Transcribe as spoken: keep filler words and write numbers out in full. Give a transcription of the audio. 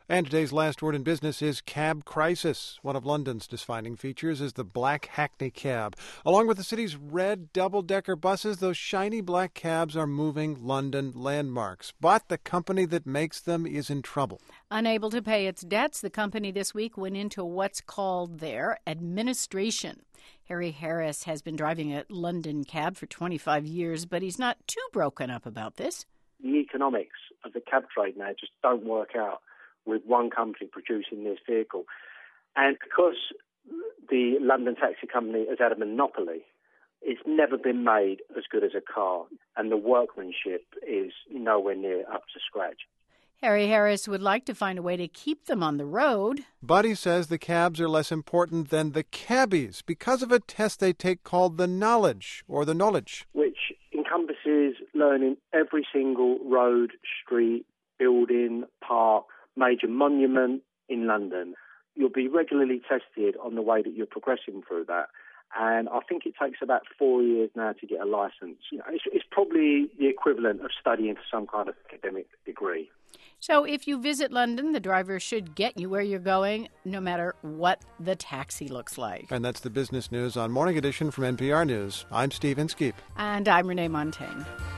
And today's last word in business is cab crisis. One of London's defining features is the black Hackney cab. Along with the city's red double-decker buses, those shiny black cabs are moving London landmarks. But the company that makes them is in trouble. Unable to pay its debts, the company this week went into what's called their administration. Harry Harris has been driving a London cab for twenty-five years, but he's not too broken up about this. The economics of the cab trade now just don't work out with one company producing this vehicle. And because the London Taxi Company has had a monopoly, it's never been made as good as a car, and the workmanship is nowhere near up to scratch. Harry Harris would like to find a way to keep them on the road. But he says the cabs are less important than the cabbies because of a test they take called the knowledge, or the knowledge. Which encompasses learning every single road, street, building, park, major monument in London. You'll be regularly tested on the way that you're progressing through that. And I think it takes about four years now to get a license. You know, it's, it's probably the equivalent of studying for some kind of academic degree. So if you visit London, the driver should get you where you're going, no matter what the taxi looks like. And that's the business news on Morning Edition from N P R News. I'm Steve Inskeep. And I'm Renee Montaigne.